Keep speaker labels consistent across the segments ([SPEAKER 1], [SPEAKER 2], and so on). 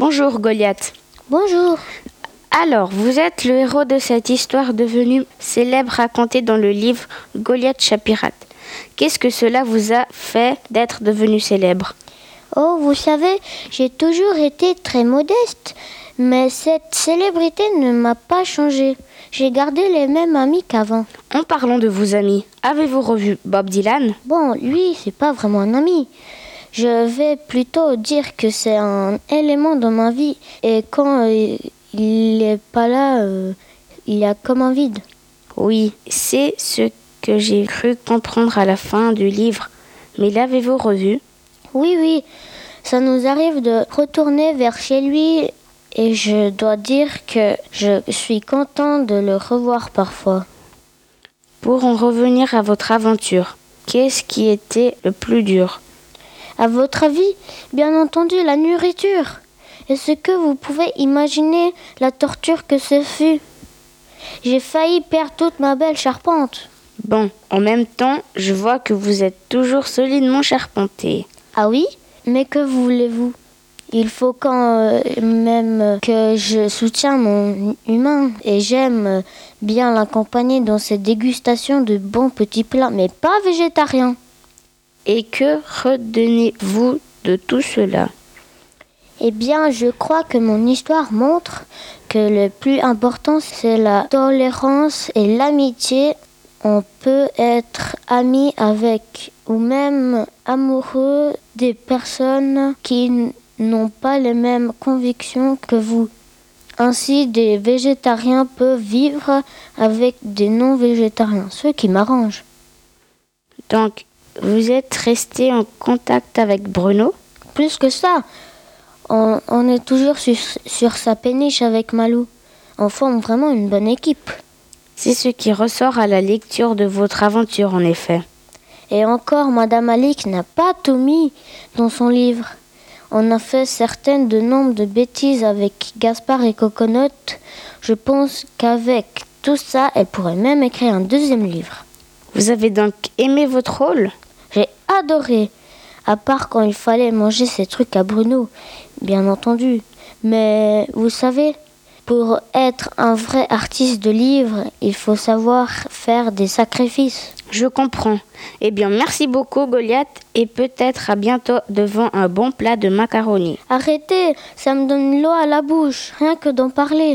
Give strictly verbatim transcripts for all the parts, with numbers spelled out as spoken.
[SPEAKER 1] Bonjour Goliath.
[SPEAKER 2] Bonjour.
[SPEAKER 1] Alors, vous êtes le héros de cette histoire devenue célèbre racontée dans le livre Goliath chat pirate. Qu'est-ce que cela vous a fait d'être devenu célèbre ?
[SPEAKER 2] Oh, vous savez, j'ai toujours été très modeste, mais cette célébrité ne m'a pas changé. J'ai gardé les mêmes amis qu'avant.
[SPEAKER 1] En parlant de vos amis, avez-vous revu Bob Dylan ?
[SPEAKER 2] Bon, lui, c'est pas vraiment un ami. Je vais plutôt dire que c'est un élément dans ma vie. Et quand euh, il n'est pas là, euh, il y a comme un vide.
[SPEAKER 1] Oui, c'est ce que j'ai cru comprendre à la fin du livre. Mais l'avez-vous revu ?
[SPEAKER 2] Oui, oui, ça nous arrive de retourner vers chez lui et je dois dire que je suis content de le revoir parfois.
[SPEAKER 1] Pour en revenir à votre aventure, qu'est-ce qui était le plus dur ?
[SPEAKER 2] À votre avis, bien entendu, la nourriture. Est-ce que vous pouvez imaginer la torture que ce fut ? J'ai failli perdre toute ma belle charpente.
[SPEAKER 1] Bon, en même temps, je vois que vous êtes toujours solidement charpenté.
[SPEAKER 2] Ah oui ? Mais que voulez-vous ? Il faut quand même que je soutienne mon humain et j'aime bien l'accompagner dans ses dégustations de bons petits plats, mais pas végétariens.
[SPEAKER 1] Et que retenez-vous de tout cela ?
[SPEAKER 2] Eh bien, je crois que mon histoire montre que le plus important, c'est la tolérance et l'amitié. On peut être ami avec ou même amoureux des personnes qui n'ont pas les mêmes convictions que vous. Ainsi, des végétariens peuvent vivre avec des non-végétariens, ce qui m'arrange.
[SPEAKER 1] Donc, vous êtes resté en contact avec Bruno ?
[SPEAKER 2] Plus que ça, on, on est toujours sur, sur sa péniche avec Malou. On forme vraiment une bonne équipe.
[SPEAKER 1] C'est ce qui ressort à la lecture de votre aventure, en effet.
[SPEAKER 2] Et encore, Madame Alick n'a pas tout mis dans son livre. On a fait certaines de nombre de bêtises avec Gaspard et Coconut. Je pense qu'avec tout ça, elle pourrait même écrire un deuxième livre.
[SPEAKER 1] Vous avez donc aimé votre rôle ?
[SPEAKER 2] J'ai adoré, à part quand il fallait manger ces trucs à Bruno, bien entendu. Mais vous savez, pour être un vrai artiste de livre, il faut savoir faire des sacrifices.
[SPEAKER 1] Je comprends. Eh bien, merci beaucoup Goliath et peut-être à bientôt devant un bon plat de macaroni.
[SPEAKER 2] Arrêtez, ça me donne l'eau à la bouche, rien que d'en parler.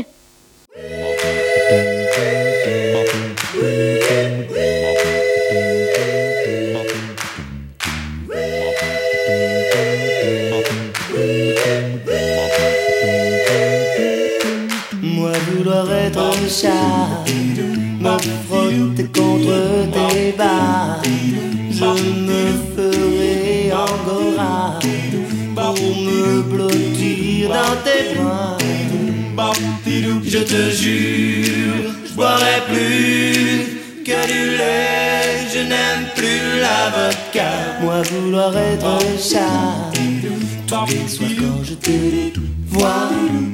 [SPEAKER 3] Moi vouloir être un chat, me frotter contre tes bas, je me ferai angora pour me blottir dans tes bras. Je te jure, je boirai plus que du lait, je n'aime plus la vodka. Moi vouloir être un chat, tous les soirs quand je te vois.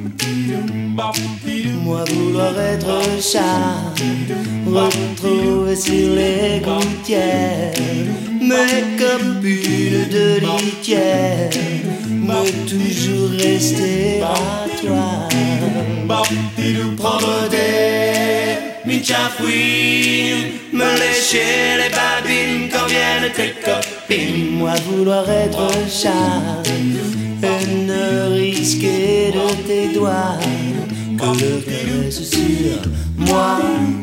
[SPEAKER 3] Moi vouloir être un chat, retrouver sur les gouttières mes copines de litière, mais toujours rester à toi. Prendre des michafouines, me lécher les babines quand viennent tes copines. Moi vouloir être un chat et ne risquer de tes doigts que le caresse sur moi.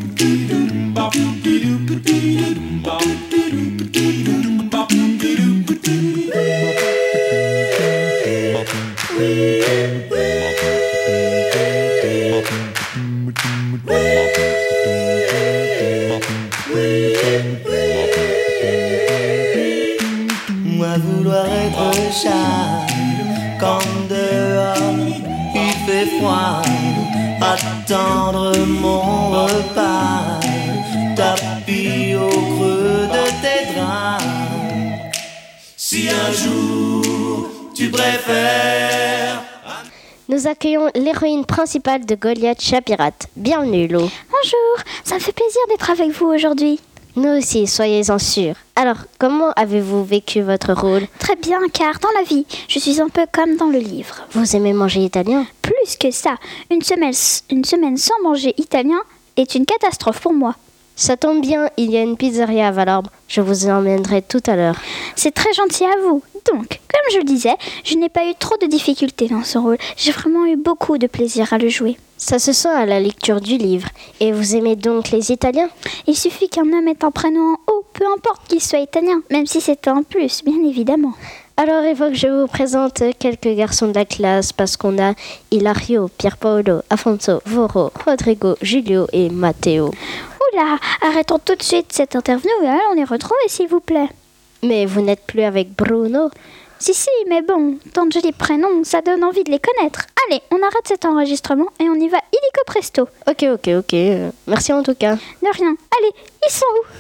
[SPEAKER 3] Moi vouloir être un chat quand dehors il fait froid, attendre mon repas, tapis au creux de tes draps. Si un jour tu préfères.
[SPEAKER 4] Nous accueillons l'héroïne principale de Goliath chat pirate. Bienvenue Lo.
[SPEAKER 5] Bonjour, ça me fait plaisir d'être avec vous aujourd'hui.
[SPEAKER 4] Nous aussi, soyez-en sûrs. Alors, comment avez-vous vécu votre rôle?
[SPEAKER 5] Très bien, car dans la vie, je suis un peu comme dans le livre.
[SPEAKER 4] Vous aimez manger italien?
[SPEAKER 5] Plus que ça, une semaine, une semaine sans manger italien est une catastrophe pour moi.
[SPEAKER 4] Ça tombe bien, il y a une pizzeria à Valorbe. Je vous y emmènerai tout à l'heure.
[SPEAKER 5] C'est très gentil à vous. Donc, comme je le disais, je n'ai pas eu trop de difficultés dans ce rôle. J'ai vraiment eu beaucoup de plaisir à le jouer.
[SPEAKER 4] Ça se sent à la lecture du livre. Et vous aimez donc les Italiens?
[SPEAKER 5] Il suffit qu'un homme ait un prénom en haut, peu importe qu'il soit italien, même si c'est un plus, bien évidemment.
[SPEAKER 4] Alors il faut que je vous présente quelques garçons de la classe parce qu'on a Ilario, Pierpaolo, Afonso, Voro, Rodrigo, Giulio et Matteo.
[SPEAKER 5] Oula, arrêtons tout de suite cette interview et allons les retrouver s'il vous plaît.
[SPEAKER 4] Mais vous n'êtes plus avec Bruno?
[SPEAKER 5] Si, si, mais bon, tant de jolis prénoms, ça donne envie de les connaître. Allez, on arrête cet enregistrement et on y va illico presto.
[SPEAKER 4] Ok, ok, ok. Euh, merci en tout cas.
[SPEAKER 5] De rien. Allez, ils sont où?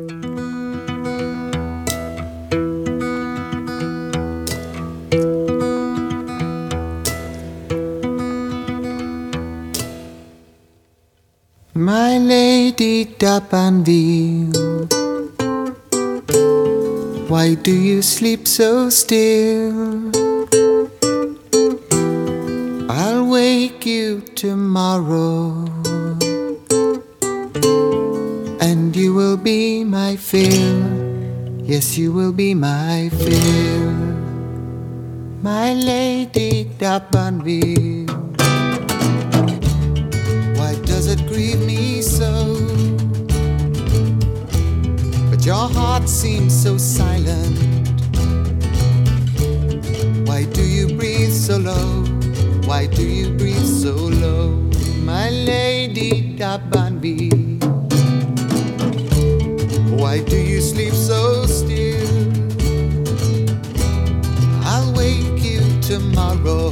[SPEAKER 3] My lady D'Abanville, why do you sleep so still? I'll wake you tomorrow, and you will be my fill. Yes, you will be my fill. My lady D'Abanville, why does it grieve me so? But your heart seems so silent. Why do you breathe so low? Why do you breathe so low? My lady D'Abanville, why do you sleep so still? I'll wake you tomorrow,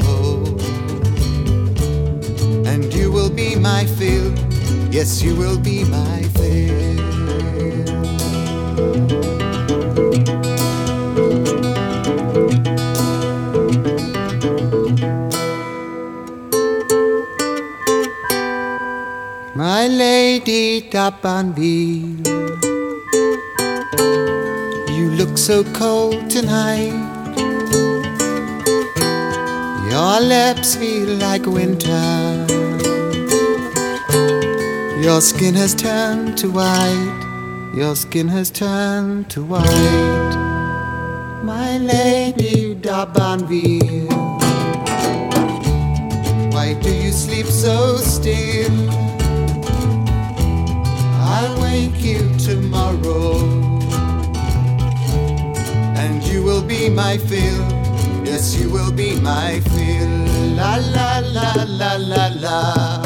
[SPEAKER 3] and you will be my fill. Yes, you will be my fill. My lady D'Abanville, you look so cold tonight. Your lips feel like winter. Your skin has turned to white. Your skin has turned to white. My lady D'Abanville, why do you sleep so still? I'll wake you tomorrow, and you will be my fill. Yes, you will be my fill. La la la la la la.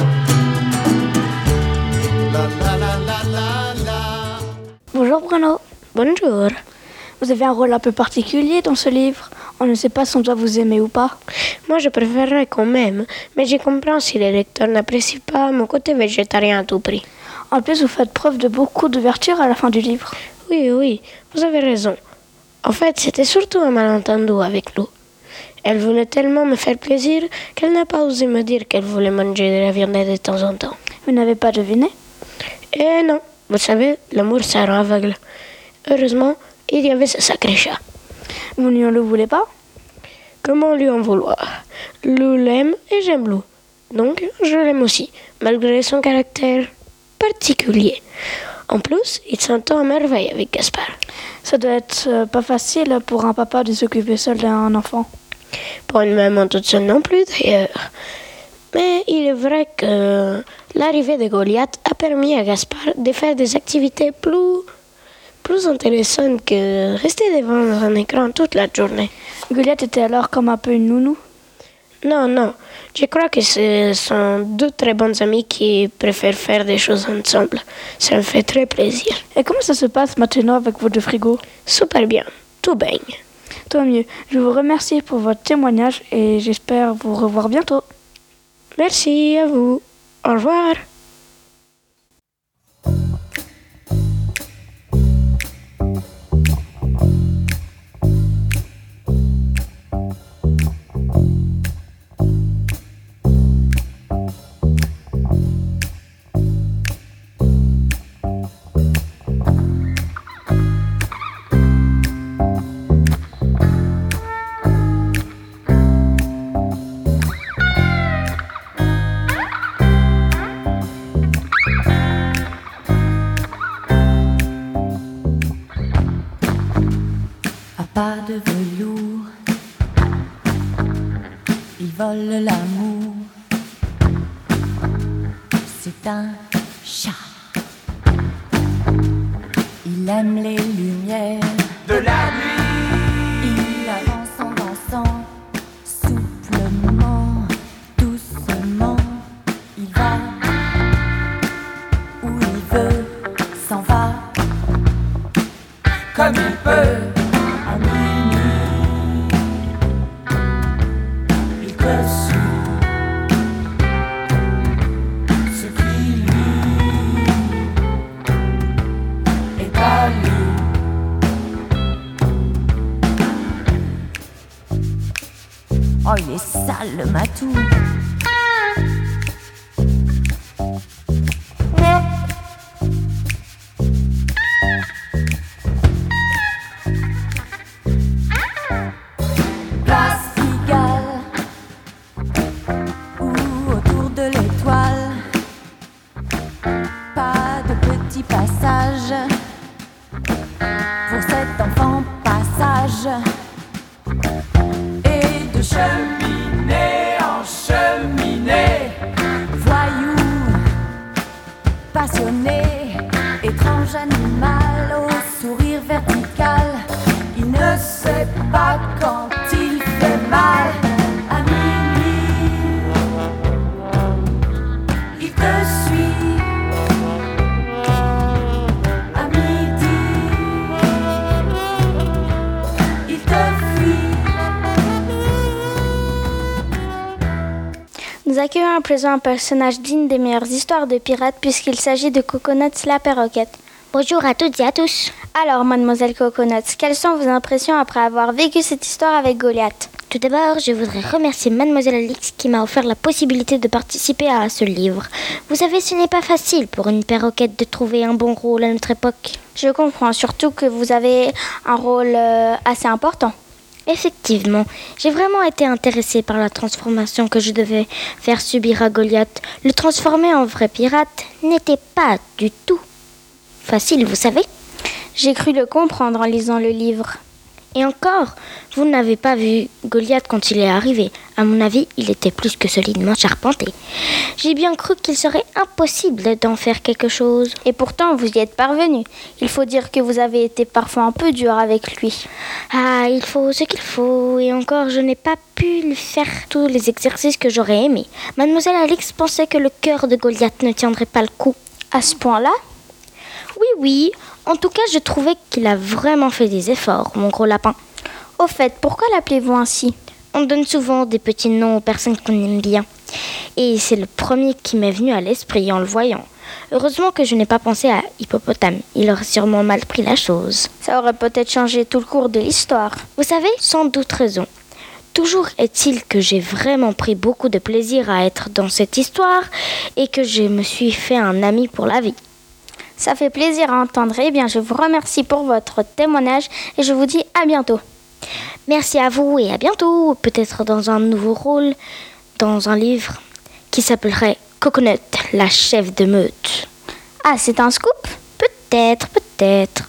[SPEAKER 3] La la la la la la.
[SPEAKER 6] Bonjour Bruno.
[SPEAKER 4] Bonjour.
[SPEAKER 6] Vous avez un rôle un peu particulier dans ce livre. On ne sait pas si on doit vous aimer ou pas.
[SPEAKER 7] Moi, je préférerais quand même, mais je comprends si les lecteurs n'apprécient pas mon côté végétarien à tout prix.
[SPEAKER 6] En plus, vous faites preuve de beaucoup d'ouverture à la fin du livre.
[SPEAKER 7] Oui, oui, vous avez raison. En fait, c'était surtout un malentendu avec Lou. Elle voulait tellement me faire plaisir qu'elle n'a pas osé me dire qu'elle voulait manger de la viande de temps en temps.
[SPEAKER 6] Vous n'avez pas deviné?
[SPEAKER 7] Eh non, vous savez, l'amour ça rend aveugle. Heureusement, il y avait ce sacré chat.
[SPEAKER 6] Vous ne le voulez pas?
[SPEAKER 7] Comment lui en vouloir? Lou l'aime et j'aime Lou. Donc, je l'aime aussi, malgré son caractère particulier. En plus, il s'entend à merveille avec Gaspard.
[SPEAKER 6] Ça doit être euh, pas facile pour un papa de s'occuper seul d'un enfant.
[SPEAKER 7] Pour une maman toute seule non plus d'ailleurs. Mais il est vrai que l'arrivée de Goliath a permis à Gaspard de faire des activités plus, plus intéressantes que rester devant un écran toute la journée.
[SPEAKER 6] Goliath était alors comme un peu une nounou?
[SPEAKER 7] Non, non. Je crois que ce sont deux très bons amis qui préfèrent faire des choses ensemble. Ça me fait très plaisir.
[SPEAKER 6] Et comment ça se passe maintenant avec vos deux frigos?
[SPEAKER 7] Super bien. Tout baigne.
[SPEAKER 6] Tant mieux. Je vous remercie pour votre témoignage et j'espère vous revoir bientôt.
[SPEAKER 7] Merci à vous. Au revoir.
[SPEAKER 8] vole l'amour. C'est un chat. Il aime les lumières de la nuit. Il avance en dansant, souplement, doucement. Il va où il veut, s'en va comme il peut. À minuit, il te suit. Ce qui lui est à lui. Oh, il est sale le matou. Place Pigalle ou autour de l'étoile. Pas de petit passage pour cet enfant passage. Et de cheminée en cheminée, voyou, passionné, étrange animal au sourire vertical. Il ne sait pas quand il fait mal. À minuit, il te suit. À midi, il te fuit.
[SPEAKER 5] Nous accueillons à présent un personnage digne des meilleures histoires de pirates puisqu'il s'agit de Coconuts la perroquette.
[SPEAKER 2] Bonjour à toutes et à tous.
[SPEAKER 5] Alors, mademoiselle Coconuts, quelles sont vos impressions après avoir vécu cette histoire avec Goliath?
[SPEAKER 2] Tout d'abord, je voudrais remercier Mademoiselle Alix qui m'a offert la possibilité de participer à ce livre. Vous savez, ce n'est pas facile pour une perroquette de trouver un bon rôle à notre époque.
[SPEAKER 5] Je comprends, surtout que vous avez un rôle euh, assez important.
[SPEAKER 2] Effectivement, j'ai vraiment été intéressée par la transformation que je devais faire subir à Goliath. Le transformer en vrai pirate n'était pas du tout facile, vous savez.
[SPEAKER 5] J'ai cru le comprendre en lisant le livre.
[SPEAKER 2] Et encore, vous n'avez pas vu Goliath quand il est arrivé. À mon avis, il était plus que solidement charpenté. J'ai bien cru qu'il serait impossible d'en faire quelque chose.
[SPEAKER 5] Et pourtant, vous y êtes parvenu. Il faut dire que vous avez été parfois un peu dur avec lui.
[SPEAKER 2] Ah, il faut ce qu'il faut. Et encore, je n'ai pas pu lui faire tous les exercices que j'aurais aimé. Mademoiselle Alix pensait que le cœur de Goliath ne tiendrait pas le coup.
[SPEAKER 5] À ce point-là?
[SPEAKER 2] Oui, oui. En tout cas, je trouvais qu'il a vraiment fait des efforts, mon gros lapin.
[SPEAKER 5] Au fait, pourquoi l'appelez-vous ainsi?
[SPEAKER 2] On donne souvent des petits noms aux personnes qu'on aime bien. Et c'est le premier qui m'est venu à l'esprit en le voyant. Heureusement que je n'ai pas pensé à Hippopotame. Il aurait sûrement mal pris la chose.
[SPEAKER 5] Ça aurait peut-être changé tout le cours de l'histoire.
[SPEAKER 2] Vous savez, sans doute raison. Toujours est-il que j'ai vraiment pris beaucoup de plaisir à être dans cette histoire et que je me suis fait un ami pour la vie.
[SPEAKER 5] Ça fait plaisir à entendre. Eh bien, je vous remercie pour votre témoignage et je vous dis à bientôt.
[SPEAKER 2] Merci à vous et à bientôt. Peut-être dans un nouveau rôle, dans un livre qui s'appellerait Coconut, la chef de meute.
[SPEAKER 5] Ah, c'est un scoop?
[SPEAKER 2] Peut-être, peut-être.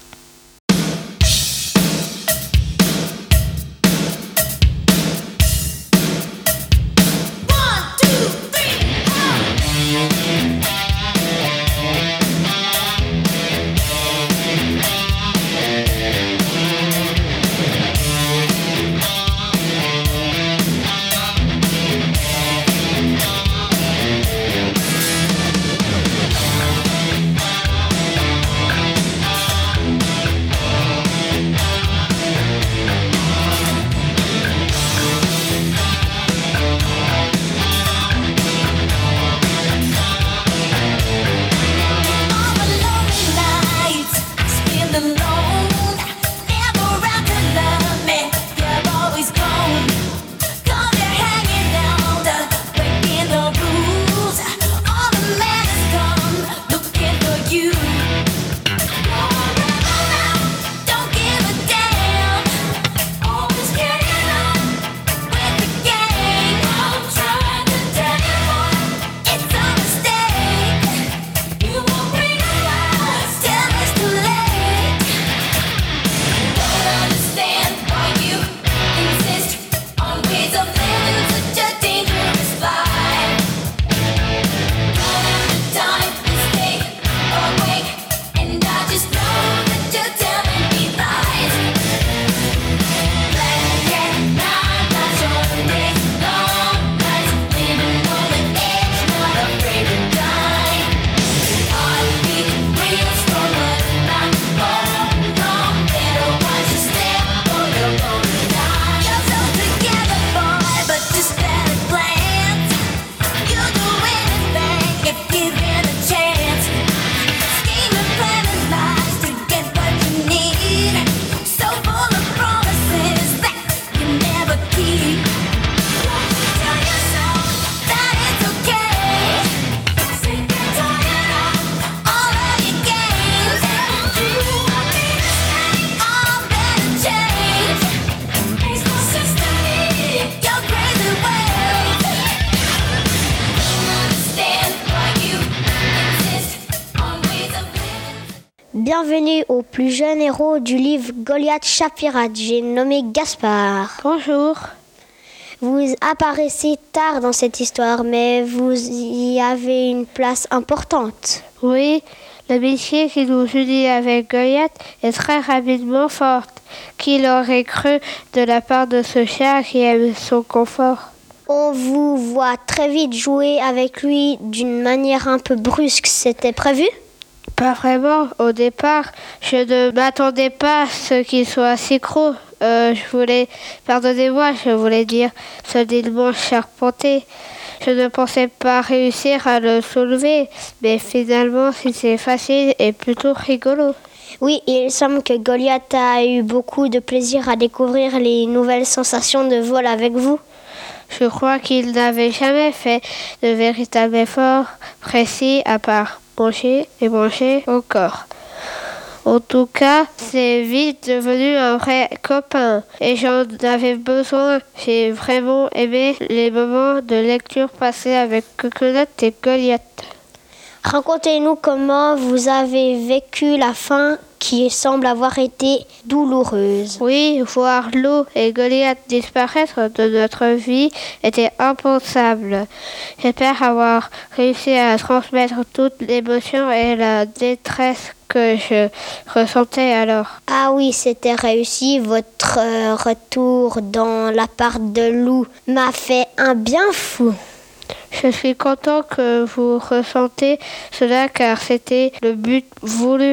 [SPEAKER 2] bienvenue au plus jeune héros du livre Goliath Chapirate. J'ai nommé Gaspard.
[SPEAKER 7] Bonjour.
[SPEAKER 2] Vous apparaissez tard dans cette histoire, mais vous y avez une place importante.
[SPEAKER 7] Oui, l'amitié qui nous unit avec Goliath est très rapidement forte. Qui l'aurait cru de la part de ce chien qui aime son confort?
[SPEAKER 2] On vous voit très vite jouer avec lui d'une manière un peu brusque. C'était prévu?
[SPEAKER 7] Pas vraiment. Au départ, je ne m'attendais pas à ce qu'il soit si gros. Euh, je voulais... Pardonnez-moi, je voulais dire solidement charpenté. Je ne pensais pas réussir à le soulever, mais finalement, c'était facile et plutôt rigolo.
[SPEAKER 2] Oui, il semble que Goliath a eu beaucoup de plaisir à découvrir les nouvelles sensations de vol avec vous.
[SPEAKER 7] Je crois qu'il n'avait jamais fait de véritable effort précis à part manger et manger encore. En tout cas, c'est vite devenu un vrai copain et j'en avais besoin. J'ai vraiment aimé les moments de lecture passés avec Coconut et Goliath.
[SPEAKER 2] Racontez-nous comment vous avez vécu la fin qui semble avoir été douloureuse.
[SPEAKER 7] Oui, voir Lou et Goliath disparaître de notre vie était impensable. J'espère avoir réussi à transmettre toute l'émotion et la détresse que je ressentais alors.
[SPEAKER 2] Ah oui, c'était réussi. Votre euh, retour dans l'appart de Lou m'a fait un bien fou.
[SPEAKER 7] Je suis content que vous ressentez cela car c'était le but voulu.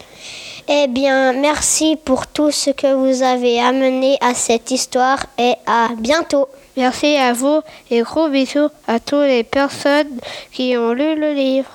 [SPEAKER 2] Eh bien, merci pour tout ce que vous avez amené à cette histoire et à bientôt.
[SPEAKER 7] Merci à vous et gros bisous à toutes les personnes qui ont lu le livre.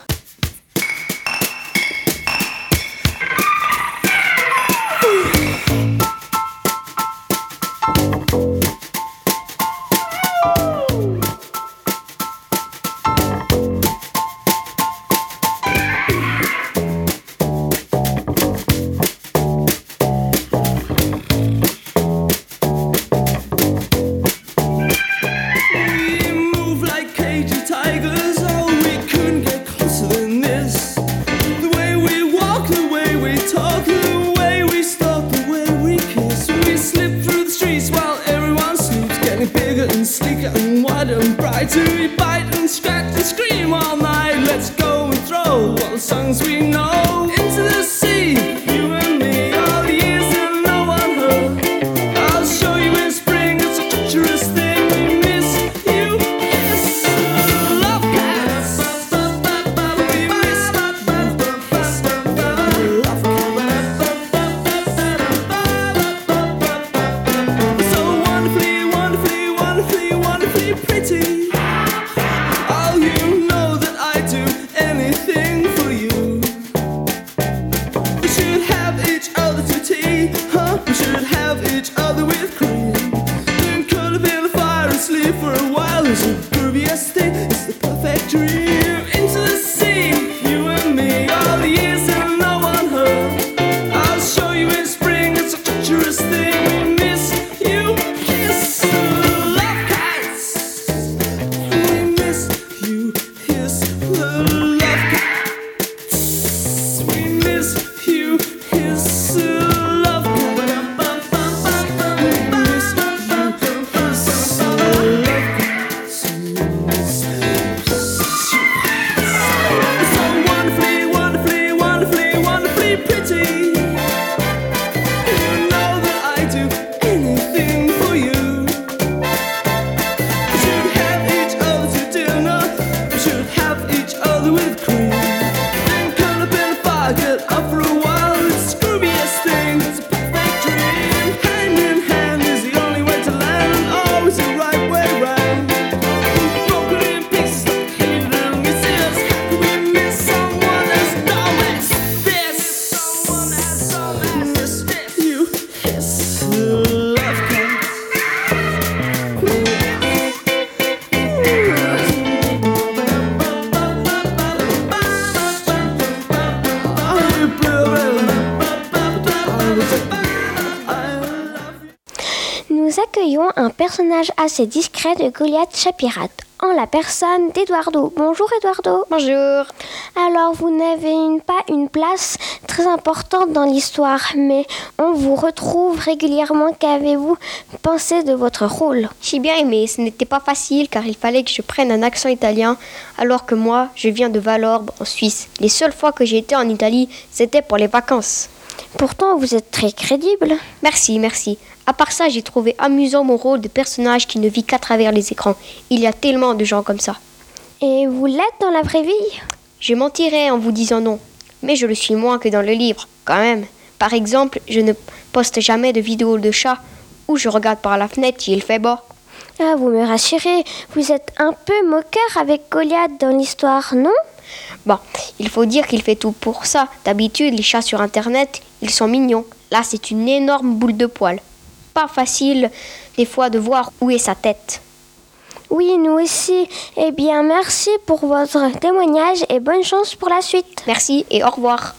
[SPEAKER 2] Nous accueillons un personnage assez discret de Goliath Chapirate.
[SPEAKER 9] en la personne d'Eduardo. Bonjour Eduardo.
[SPEAKER 7] Bonjour.
[SPEAKER 9] Alors vous n'avez une, pas une place très importante dans l'histoire, mais on vous retrouve régulièrement. Qu'avez-vous pensé de votre rôle?
[SPEAKER 10] J'ai bien aimé, ce n'était pas facile car il fallait que je prenne un accent italien alors que moi, je viens de Valorbe en Suisse. Les seules fois que j'ai été en Italie, c'était pour les vacances.
[SPEAKER 9] Pourtant, vous êtes très crédible.
[SPEAKER 10] Merci, merci. À part ça, j'ai trouvé amusant mon rôle de personnage qui ne vit qu'à travers les écrans. Il y a tellement de gens comme ça.
[SPEAKER 9] Et vous l'êtes dans la vraie vie?
[SPEAKER 10] Je mentirais en vous disant non, mais je le suis moins que dans le livre, quand même. Par exemple, je ne poste jamais de vidéos de chats ou je regarde par la fenêtre si il fait beau.
[SPEAKER 9] Ah, vous me rassurez, vous êtes un peu moqueur avec Goliath dans l'histoire, non?
[SPEAKER 10] Bon, il faut dire qu'il fait tout pour ça. D'habitude, les chats sur Internet, ils sont mignons. Là, c'est une énorme boule de poils. Pas facile, des fois, de voir où est sa tête.
[SPEAKER 9] Oui, nous aussi. Eh bien, merci pour votre témoignage et bonne chance pour la suite.
[SPEAKER 10] Merci et au revoir.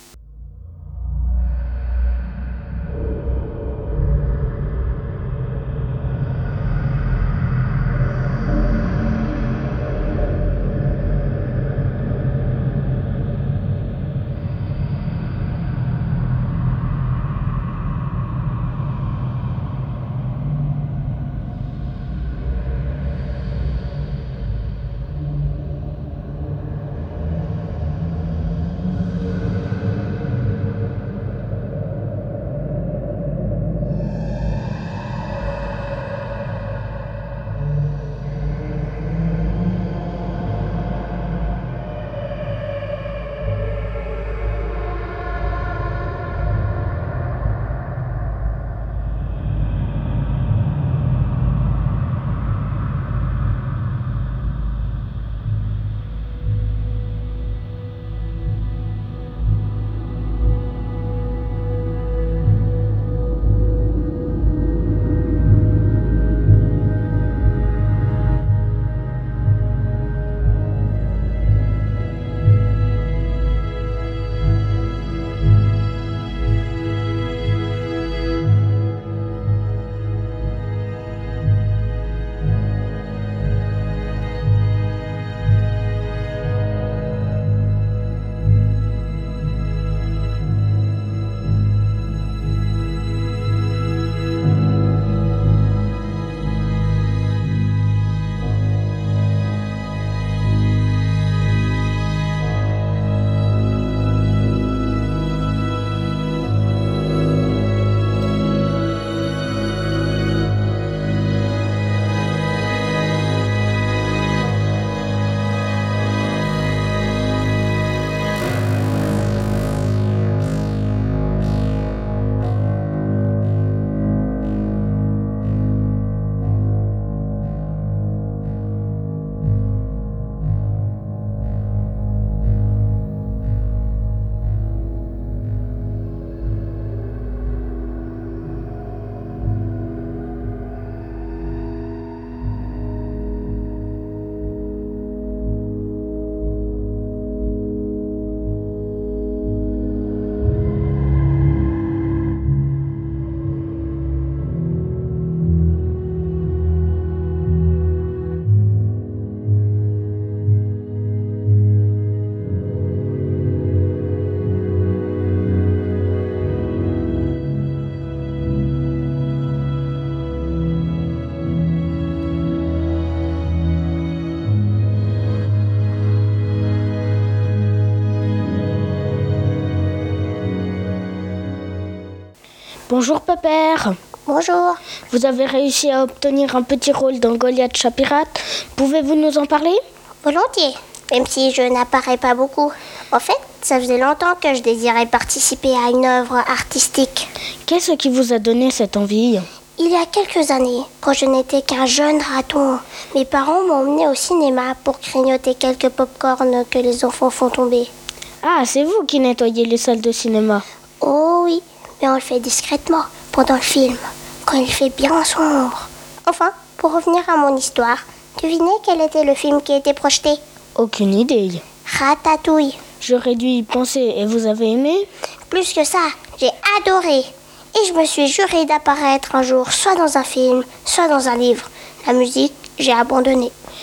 [SPEAKER 7] Bonjour Pépère.
[SPEAKER 2] Bonjour.
[SPEAKER 7] Vous avez réussi à obtenir un petit rôle dans Goliath Chat Pirate. Pouvez-vous nous en parler?
[SPEAKER 2] Volontiers, même si je n'apparais pas beaucoup. En fait, ça faisait longtemps que je désirais participer à une œuvre artistique.
[SPEAKER 7] Qu'est-ce qui vous a donné cette envie?
[SPEAKER 2] Il y a quelques années, quand je n'étais qu'un jeune raton, mes parents m'ont emmené au cinéma pour grignoter quelques pop-corn que les enfants font tomber.
[SPEAKER 7] Ah, c'est vous qui nettoyez les salles de cinéma?
[SPEAKER 2] Oh oui, mais on le fait discrètement, pendant le film, quand il fait bien sombre. Enfin, pour revenir à mon histoire, devinez quel était le film qui était projeté?
[SPEAKER 7] Aucune idée.
[SPEAKER 2] Ratatouille.
[SPEAKER 7] J'aurais dû y penser, et vous avez aimé?
[SPEAKER 2] Plus que ça, j'ai adoré. Et je me suis juré d'apparaître un jour, soit dans un film, soit dans un livre. La musique, j'ai abandonné.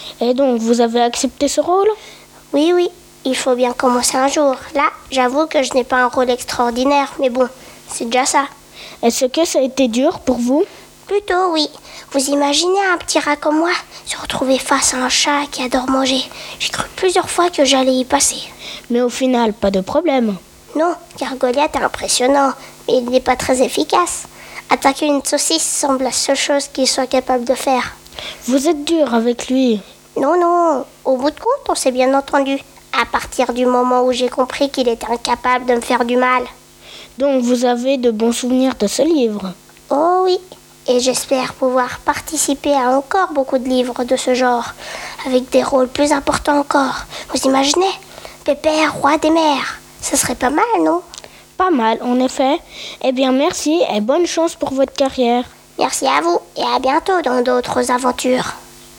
[SPEAKER 7] Et donc, vous avez accepté ce rôle?
[SPEAKER 9] Oui, oui, il faut bien commencer un jour. Là, j'avoue que je n'ai pas un rôle extraordinaire, mais bon, c'est déjà ça.
[SPEAKER 7] Est-ce que ça a été dur pour vous?
[SPEAKER 9] Plutôt, oui. Vous imaginez un petit rat comme moi se retrouver face à un chat qui adore manger? J'ai cru plusieurs fois que j'allais y passer.
[SPEAKER 7] Mais au final, pas de problème.
[SPEAKER 9] Non, car Goliath est impressionnant, mais il n'est pas très efficace. Attaquer une saucisse semble la seule chose qu'il soit capable de faire.
[SPEAKER 7] Vous êtes dur avec lui.
[SPEAKER 9] Non, non, au bout de compte, on s'est bien entendu. À partir du moment où j'ai compris qu'il était incapable de me faire du mal.
[SPEAKER 7] Donc vous avez de bons souvenirs de ce livre?
[SPEAKER 9] Oh oui, et j'espère pouvoir participer à encore beaucoup de livres de ce genre, avec des rôles plus importants encore. Vous imaginez? Pépère, roi des mers. Ce serait pas mal, non?
[SPEAKER 7] Pas mal, en effet. Eh bien, merci et bonne chance pour votre carrière.
[SPEAKER 9] Merci à vous et à bientôt dans d'autres aventures.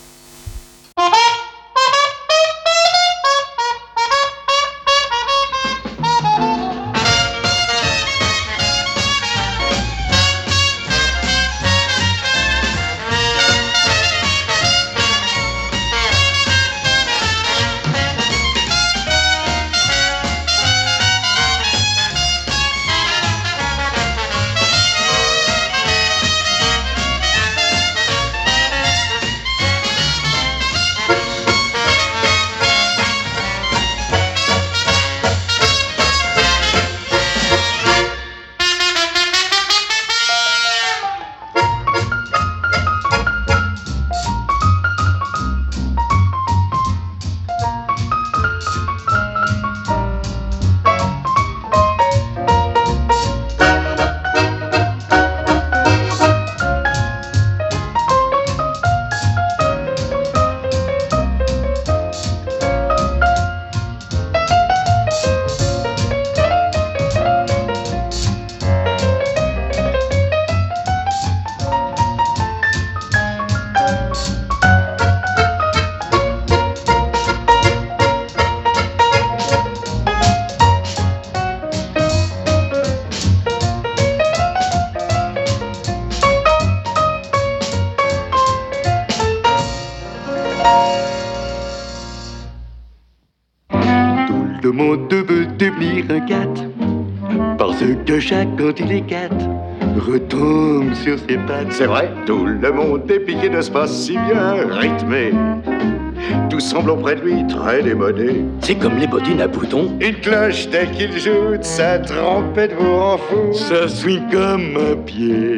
[SPEAKER 11] Le monde veut devenir un cat, parce que chaque quand il est cat, retombe sur ses pattes.
[SPEAKER 12] C'est vrai, tout le monde est piqué de ce pas si bien rythmé. Tout semble auprès de lui très démodé.
[SPEAKER 11] C'est comme les bottines à boutons.
[SPEAKER 12] Il cloche dès qu'il joue de sa trompette vous rend fou.
[SPEAKER 11] Ça swing comme un pied.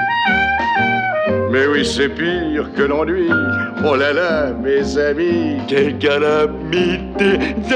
[SPEAKER 12] Mais oui, c'est pire que l'ennui. Oh là là, mes amis,
[SPEAKER 11] quelle calamité.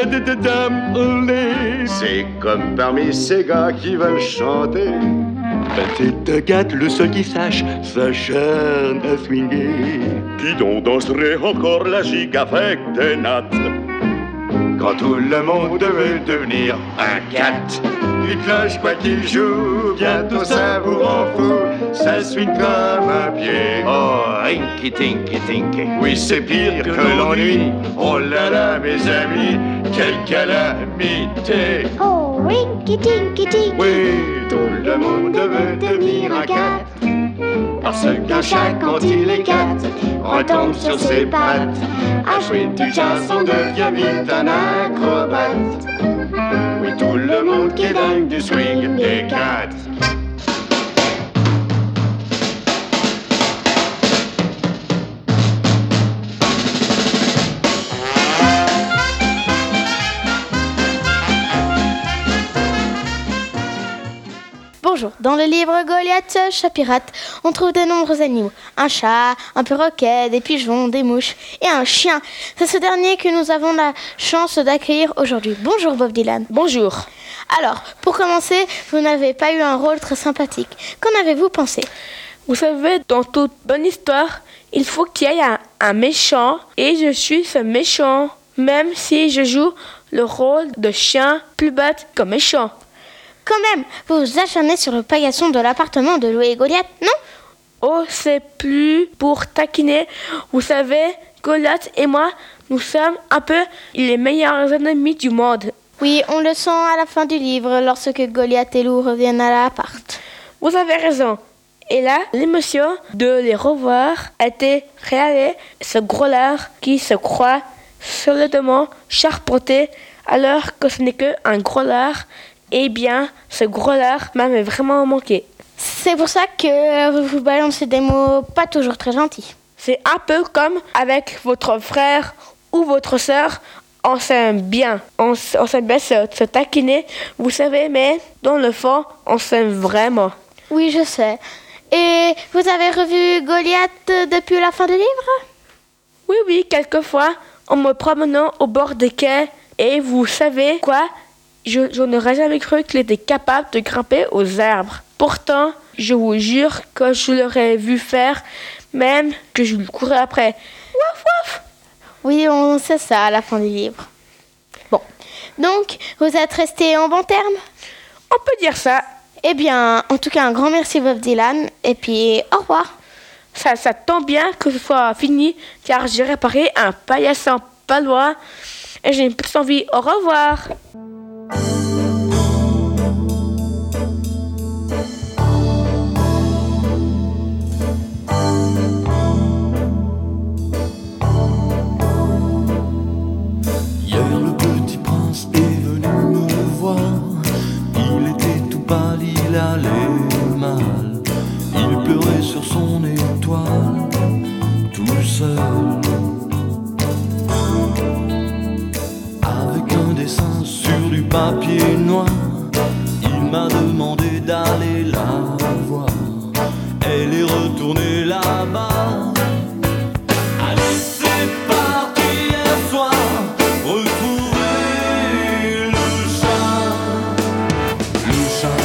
[SPEAKER 12] C'est comme parmi ces gars qui veulent chanter.
[SPEAKER 11] C'est un cat, le seul qui sache, s'acharne à swinguer.
[SPEAKER 12] Qui donc danserait encore la gigue avec des nattes? Quand tout le monde veut devenir un cat, il cloche quoi qu'il joue, bientôt ça vous rend fou. Ça swing comme un pied.
[SPEAKER 11] Oh, rinky tinky tinky.
[SPEAKER 12] Oui, c'est pire que, que l'ennui. Oh là là, mes amis, quelle calamité.
[SPEAKER 9] Oh, rinky tinky tinky.
[SPEAKER 12] Oui, tout le monde veut devenir un cat, parce qu'un chat, quand il est cat, retombe sur ses pattes. À jouer du jazz, on devient vite un acrobate. Oui, tout le monde qui est dingue du swing des cats.
[SPEAKER 13] Bonjour, dans le livre Goliath Chapirate, on trouve de nombreux animaux. Un chat, un perroquet, des pigeons, des mouches et un chien. C'est ce dernier que nous avons la chance d'accueillir aujourd'hui. Bonjour Bob Dylan.
[SPEAKER 6] Bonjour.
[SPEAKER 13] Alors, pour commencer, vous n'avez pas eu un rôle très sympathique. Qu'en avez-vous pensé?
[SPEAKER 6] Vous savez, dans toute bonne histoire, il faut qu'il y ait un, un méchant et je suis ce méchant, même si je joue le rôle de chien plus bête que méchant.
[SPEAKER 13] Quand même, vous vous acharnez sur le paillasson de l'appartement de Louis et Goliath, non?
[SPEAKER 6] Oh, c'est plus pour taquiner. Vous savez, Goliath et moi, nous sommes un peu les meilleurs ennemis du monde.
[SPEAKER 13] Oui, on le sent à la fin du livre, lorsque Goliath et Lou reviennent à l'appart.
[SPEAKER 6] Vous avez raison. Et là, l'émotion de les revoir était réelle. Ce gros lard qui se croit solidement charpenté alors que ce n'est qu'un gros lard. Eh bien, ce gros lard m'avait vraiment manqué.
[SPEAKER 13] C'est pour ça que vous balancez des mots pas toujours très gentils.
[SPEAKER 6] C'est un peu comme avec votre frère ou votre sœur. On s'aime bien, on, on s'aime bien se, se taquiner, vous savez, mais dans le fond, on s'aime vraiment.
[SPEAKER 13] Oui, je sais. Et vous avez revu Goliath depuis la fin du livre?
[SPEAKER 6] Oui, oui, quelquefois, en me promenant au bord des quais. Et vous savez quoi? Je, je n'aurais jamais cru qu'il était capable de grimper aux arbres. Pourtant, je vous jure que je l'aurais vu faire, même que je lui courais après. Wouf, wouf!
[SPEAKER 13] Oui, on sait ça à la fin du livre. Bon, donc, vous êtes restés en bons termes?
[SPEAKER 6] On peut dire ça.
[SPEAKER 13] Eh bien, en tout cas, un grand merci Bob Dylan, et puis au revoir.
[SPEAKER 6] Ça, ça tombe bien que ce soit fini, car j'ai réparé un paillasson pas loin, et j'ai une petite envie. Au revoir.
[SPEAKER 3] Il allait mal, il pleurait sur son étoile, tout seul. Avec un dessin sur du papier noir, il m'a demandé d'aller la voir. Elle est retournée là-bas. Allez, c'est parti hier soir, retrouver le chat. Le chat.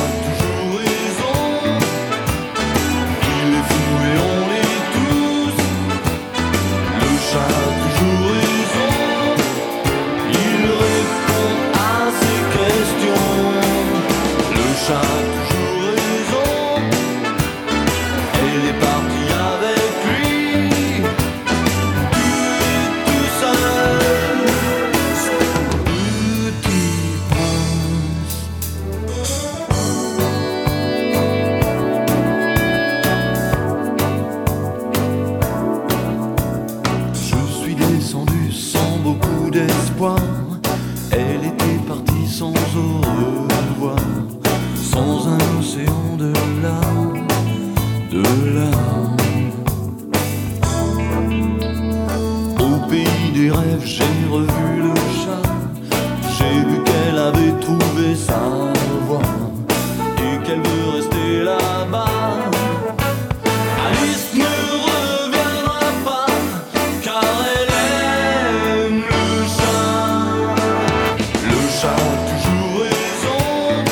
[SPEAKER 3] Elle était partie sans au revoir, sans un océan de larmes, de larmes. Au pays des rêves, j'ai revu le chat. J'ai vu qu'elle avait trouvé sa voie et qu'elle veut rester là-bas. Alice ne reviendra pas, car elle aime le chat. Le chat a toujours raison,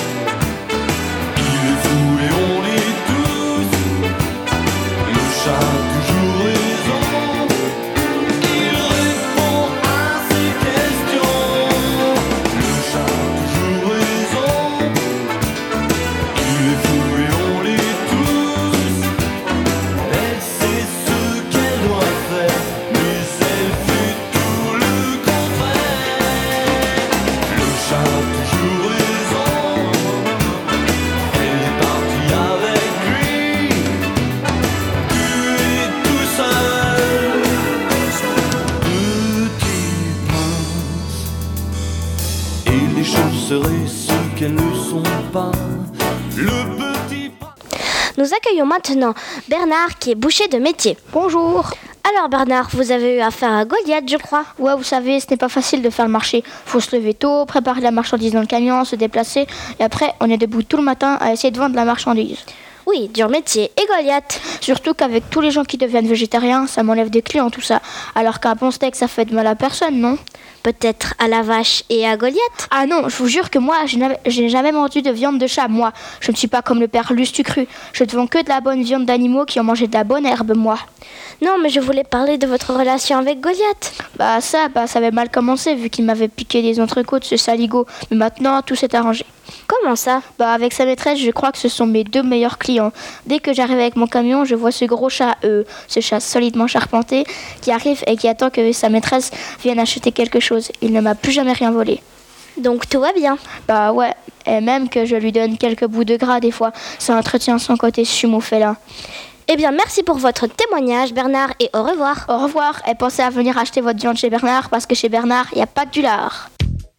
[SPEAKER 3] il est fou et on l'est tous. Le chat a toujours raison, il répond à ses questions. Le chat a toujours raison, il est fou et on l'est tous. Elle sait ce qu'elle doit faire, mais elle fait tout le contraire. Le chat a toujours raison, elle est partie avec lui. Tu es tout seul, petit prince. Et les choses seraient ce qu'elles ne sont pas. Le petit
[SPEAKER 4] Nous accueillons maintenant Bernard qui est boucher de métier.
[SPEAKER 13] Bonjour.
[SPEAKER 4] Alors Bernard, vous avez eu affaire à Goliath, je crois.
[SPEAKER 13] Ouais, vous savez, ce n'est pas facile de faire le marché. Faut se lever tôt, préparer la marchandise dans le camion, se déplacer, et après, on est debout tout le matin à essayer de vendre la marchandise.
[SPEAKER 4] Oui, dur métier. Et Goliath?
[SPEAKER 13] Surtout qu'avec tous les gens qui deviennent végétariens, ça m'enlève des clients, tout ça. Alors qu'un bon steak, ça fait de mal à personne, non?
[SPEAKER 4] Peut-être à la vache et à Goliath?
[SPEAKER 13] Ah non, je vous jure que moi, je n'ai je n'ai jamais mangé de viande de chat, moi. Je ne suis pas comme le père Lustucru. Je ne vends que de la bonne viande d'animaux qui ont mangé de la bonne herbe, moi.
[SPEAKER 4] Non, mais je voulais parler de votre relation avec Goliath.
[SPEAKER 13] Bah ça, bah ça avait mal commencé vu qu'il m'avait piqué des entrecôtes, ce saligo. Mais maintenant, tout s'est arrangé.
[SPEAKER 4] Comment ça?
[SPEAKER 13] Bah avec sa maîtresse, je crois que ce sont mes deux meilleurs clients. Dès que j'arrive avec mon camion, je vois ce gros chat, euh, ce chat solidement charpenté, qui arrive et qui attend que sa maîtresse vienne acheter quelque chose. Il ne m'a plus jamais rien volé.
[SPEAKER 4] Donc tout va bien?
[SPEAKER 13] Bah ouais, et même que je lui donne quelques bouts de gras des fois. Ça entretient son côté sumo félin.
[SPEAKER 4] Eh bien, merci pour votre témoignage, Bernard, et au revoir.
[SPEAKER 13] Au revoir, et pensez à venir acheter votre viande chez Bernard, parce que chez Bernard, il n'y a pas que du lard.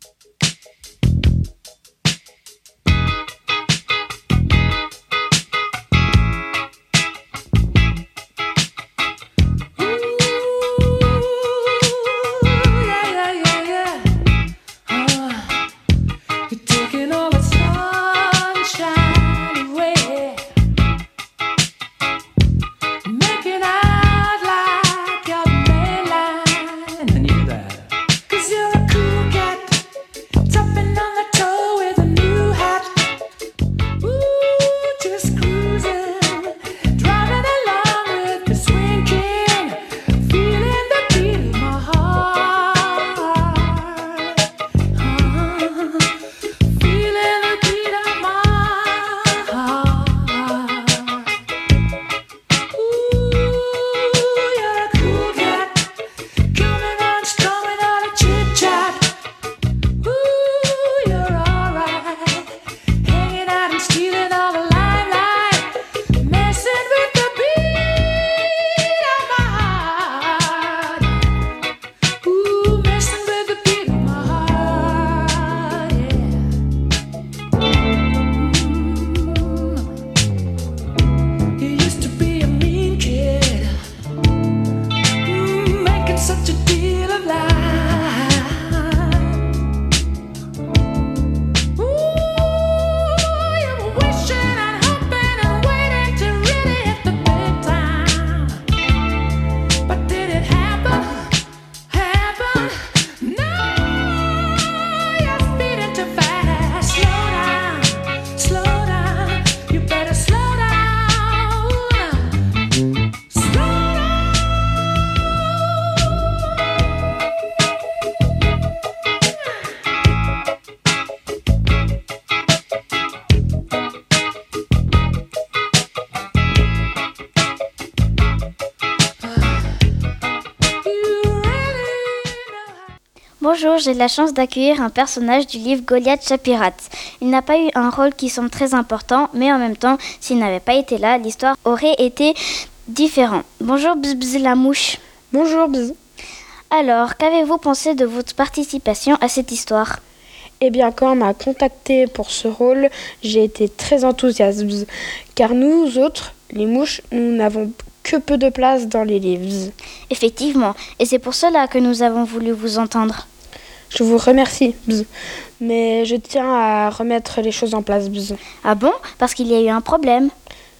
[SPEAKER 5] Bonjour, j'ai la chance d'accueillir un personnage du livre Goliath Chapirat. Il n'a pas eu un rôle qui semble très important, mais en même temps, s'il n'avait pas été là, l'histoire aurait été différente. Bonjour Bzz Bzz la mouche.
[SPEAKER 7] Bonjour Bzz.
[SPEAKER 5] Alors, qu'avez-vous pensé de votre participation à cette histoire ?
[SPEAKER 7] Eh bien, quand on m'a contacté pour ce rôle, j'ai été très enthousiaste, Bzz, car nous autres, les mouches, nous n'avons que peu de place dans les livres. Bzz.
[SPEAKER 5] Effectivement, et c'est pour cela que nous avons voulu vous entendre.
[SPEAKER 7] Je vous remercie, Bzz. Mais je tiens à remettre les choses en place, Bzz.
[SPEAKER 5] Ah bon ? Parce qu'il y a eu un problème ?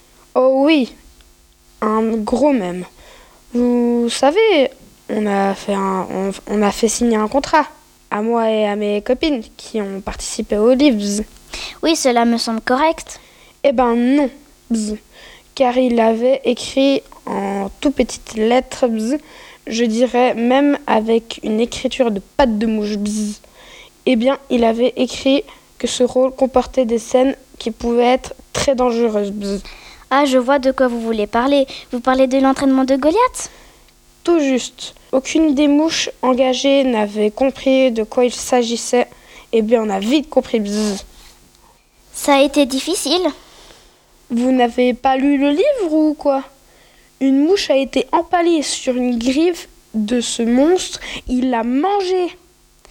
[SPEAKER 7] Oh oui, un gros même. Vous savez, on a fait, un, on, on a fait signer un contrat, à moi et à mes copines qui ont participé aux livres. Bzz.
[SPEAKER 5] Oui, cela me semble correct.
[SPEAKER 7] Eh ben non, Bzz. Car il avait écrit en tout petites lettres, Bzz, je dirais même avec une écriture de pattes de mouche, Bzz. Eh bien, il avait écrit que ce rôle comportait des scènes qui pouvaient être très dangereuses, Bzz.
[SPEAKER 5] Ah, je vois de quoi vous voulez parler. Vous parlez de l'entraînement de Goliath ?
[SPEAKER 7] Tout juste. Aucune des mouches engagées n'avait compris de quoi il s'agissait. Eh bien, on a vite compris, Bzz.
[SPEAKER 5] Ça a été difficile ?
[SPEAKER 7] Vous n'avez pas lu le livre ou quoi ? Une mouche a été empalée sur une griffe de ce monstre. Il l'a mangée.
[SPEAKER 5] Vraiment ?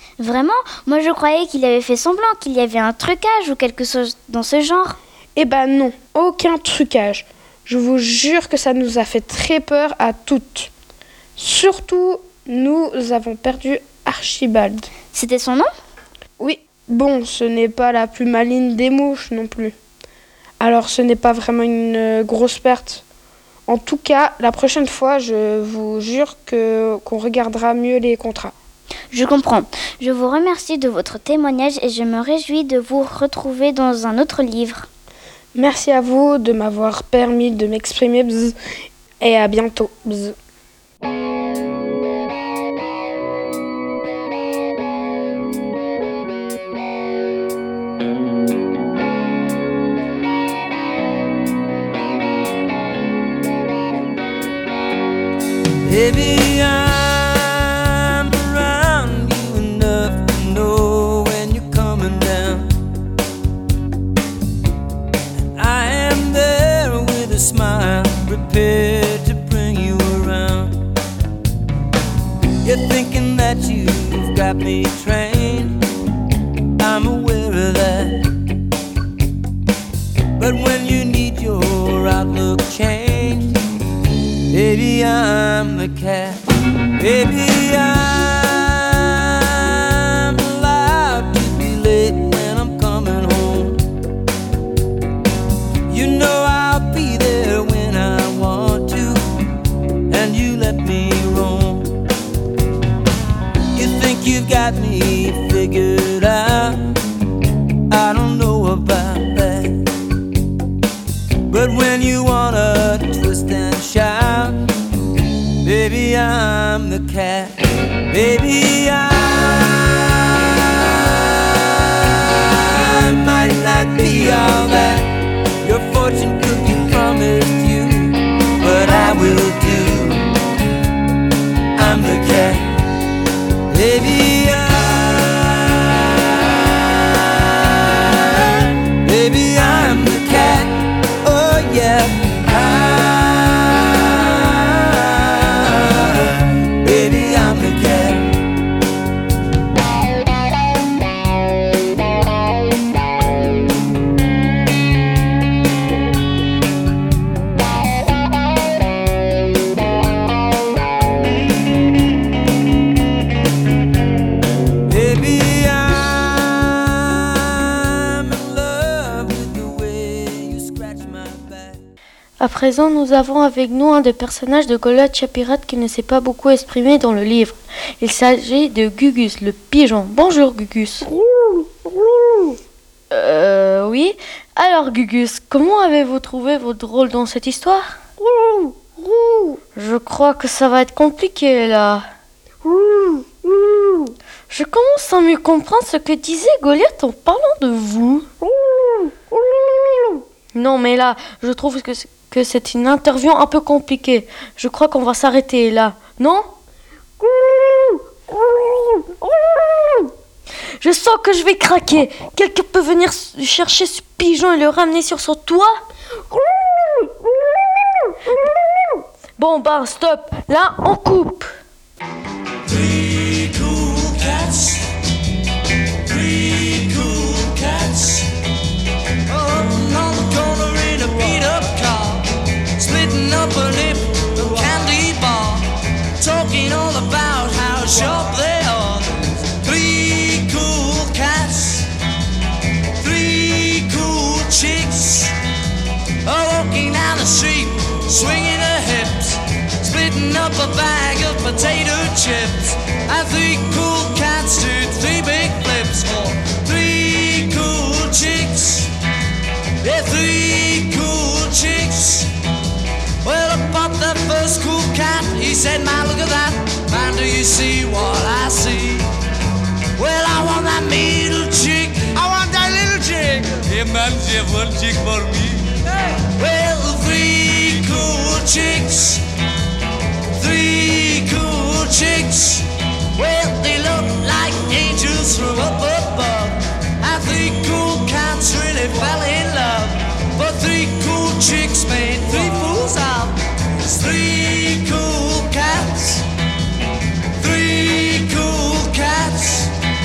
[SPEAKER 5] Moi, je croyais qu'il avait fait semblant, qu'il y avait un trucage ou quelque chose dans ce genre.
[SPEAKER 7] Eh ben non, aucun trucage. Je vous jure que ça nous a fait très peur à toutes. Surtout, nous avons perdu Archibald.
[SPEAKER 5] C'était son nom ?
[SPEAKER 7] Oui. Bon, ce n'est pas la plus maligne des mouches non plus. Alors ce n'est pas vraiment une grosse perte. En tout cas, la prochaine fois, je vous jure que, qu'on regardera mieux les contrats.
[SPEAKER 5] Je comprends. Je vous remercie de votre témoignage et je me réjouis de vous retrouver dans un autre livre.
[SPEAKER 7] Merci à vous de m'avoir permis de m'exprimer, Bzz, et à bientôt, Bzz.
[SPEAKER 3] Baby, I'm around you enough to know when you're coming down.
[SPEAKER 14] You're thinking that you've got me trained, I'm aware of that. But when you need your outlook changed, baby, I'm the cat. Baby, I'm allowed to be late when I'm coming home. You know I'll be there when I want to, and you let me roam. You think you've got me figured out, I don't know about that. But when you wanna twist and shout, baby, I'm the cat. Baby, I might not be all that your fortune cookie promised you, but I will do. I'm the cat. Baby, I, baby, I'm the cat. Oh yeah.
[SPEAKER 13] À présent, nous avons avec nous un des personnages de Goliath Chapirat qui ne s'est pas beaucoup exprimé dans le livre. Il s'agit de Gugus, le pigeon. Bonjour Gugus. Euh, oui. Alors Gugus, comment avez-vous trouvé votre rôle dans cette histoire? Je crois que ça va être compliqué là. Je commence à mieux comprendre ce que disait Goliath en parlant de vous. Non mais là, je trouve que c'est... que c'est une interview un peu compliquée. Je crois qu'on va s'arrêter là, non? Je sens que je vais craquer. Quelqu'un peut venir chercher ce pigeon et le ramener sur son toit? Bon, bah, stop. Là, on coupe.
[SPEAKER 14] Three cool cats. Three cool cats. Oh, on the corner in a beat-up car. Splitting up a lip, a candy bar, talking all about how sharp they are. Three cool cats, three cool chicks, are walking down the street, swinging their hips, splitting up a bag of potato chips. And three cool cats did three big flips for three cool chicks. Yeah, three cool chicks. Well, I popped that first cool cat. He said, man, look at that. Man, do you see what I see? Well, I want that middle chick. I want that little chick. Hey, man, you have one chick for me. Hey. Well, three cool chicks. Three cool chicks. Well, they look like angels from up above. And three cool cats really fell in love. But three cool chicks made three fools out. It's three cool cats. Three cool cats.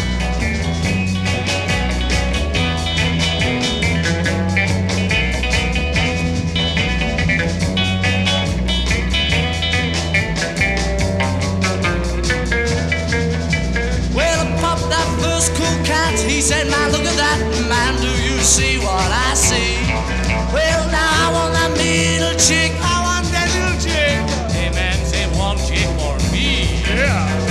[SPEAKER 14] Well, I popped that first cool cat. He said, man, look at that. Man, do you see what I see? Well, now I want that middle chick. I want that little chick. Hey, man, say one chick for me. Yeah.